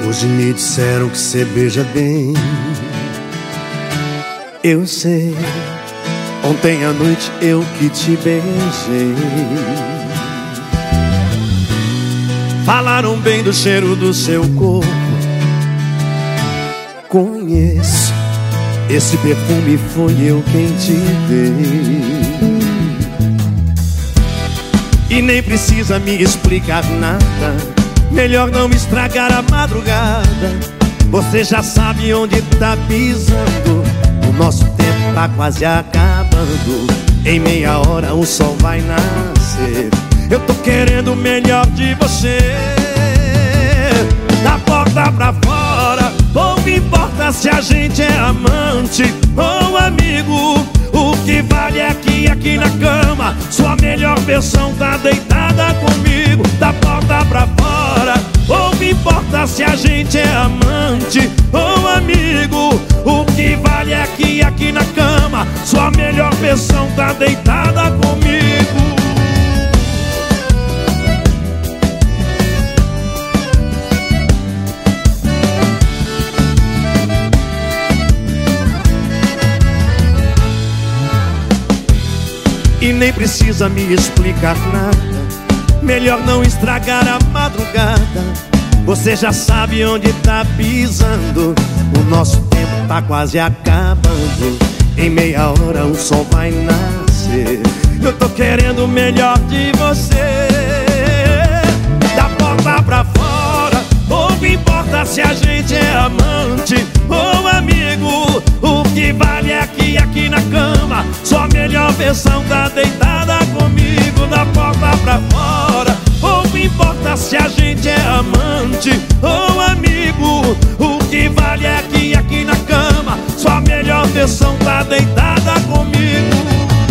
Hoje me disseram que cê beija bem. Eu sei, ontem à noite eu que te beijei. Falaram bem do cheiro do seu corpo. Conheço, esse perfume foi eu quem te dei. E nem precisa me explicar nada, melhor não estragar a madrugada. Você já sabe onde tá pisando. O nosso tempo tá quase acabando. Em meia hora o sol vai nascer. Eu tô querendo o melhor de você. Da porta pra fora, pouco importa se a gente é amante ou amigo. O que vale é que aqui na cama sua melhor versão tá deitada comigo. Da porta pra fora, pouco importa se a gente é amante ou amigo. O que vale é que aqui na cama sua melhor versão tá deitada comigo. E nem precisa me explicar nada, melhor não estragar a madrugada. Você já sabe onde tá pisando. O nosso tempo tá quase acabando. Em meia hora o sol vai nascer. Eu tô querendo o melhor de você. Da porta pra fora, pouco importa se a gente é amante ou amigo. O que vale é que aqui na cama sua melhor versão tá deitada comigo. Da porta pra fora, pouco importa se a gente é amante ou amigo. O que vale é que aqui na cama sua melhor versão tá deitada comigo.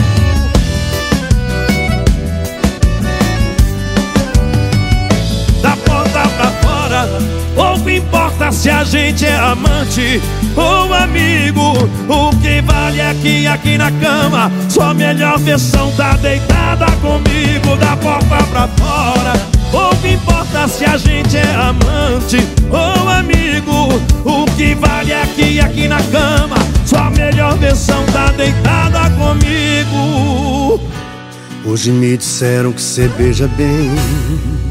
Da porta pra fora, pouco importa se a gente é amante ou amigo. O que vale é que aqui na cama sua melhor versão tá deitada comigo. Da porta pra fora, pouco importa se a gente é amante ou amigo. O que vale é que aqui na cama sua melhor versão tá deitada comigo. Hoje me disseram que cê beija bem.